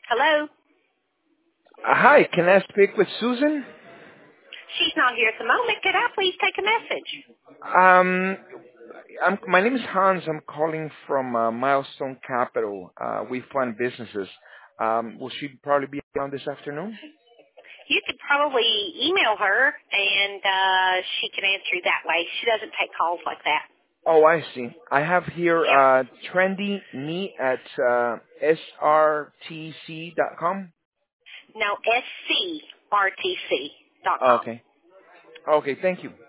Hello? Hi, can I speak with Susan? She's not here at the moment. Could I please take a message? Um, my name is Hans. I'm calling from Milestone Capital. We fund businesses. Will she probably be around this afternoon? You could probably email her, and she can answer you that way. She doesn't take calls like that. Oh, I see. I have here Yeah. trendyme at srtc.com. No, scrtc.com. Okay. Okay, thank you.